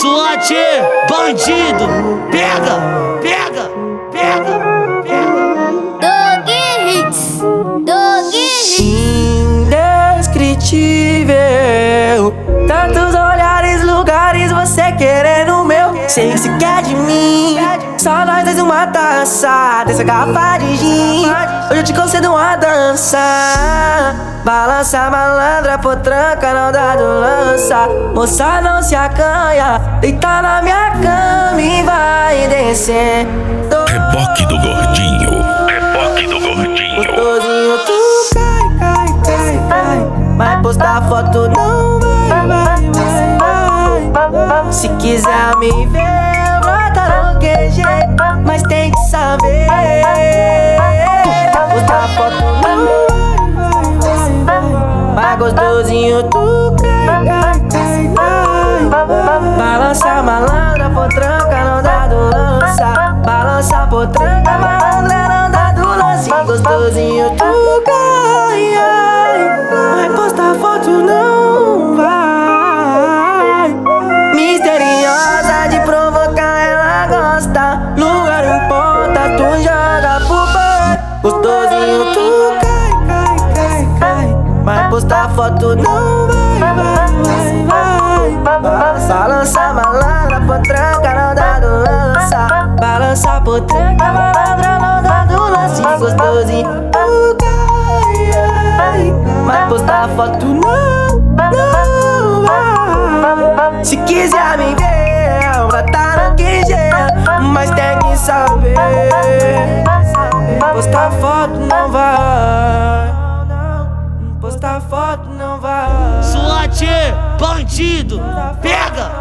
SWAT, bandido, pega, pega, pega, pega. Dog Hits. Indescritível, tantos olhares, lugares, você querendo o meu. Sei que se quer de mim, só nós dois uma taça dessa garrafa de gin. Hoje eu te concedo uma dança. Balança malandra, potranca, não dá do lança. Moça não se acanha, deita na minha cama e vai descer. Reboque do gordinho, reboque do gordinho. Gostosinho, tu cai. Vai postar foto, não vai. Se quiser me ver, brota no QG, mas tem que saber. Postar foto, não vai. Gostosinho, tu cai. Balança malandra, potranca, não dá do lança. Balança potranca, malandra, não dá do lance. Gostosinho, tu cai. Vai postar foto, não vai. Misteriosa de provocar, ela gosta. Lugar importa, tu joga pro pai. Gostosinho, tu cai. Vai postar foto, não vai. Balança malandra, potranca, não dá do lança. Balança potranca, malandra, não dá do lance. Gostosinho, tu cai. Vai postar foto, não vai. Se quiser me ver, vai tá no QG, mas tem que saber. Postar foto, não vai. Postar foto, não vai. SWAT, bandido, pega,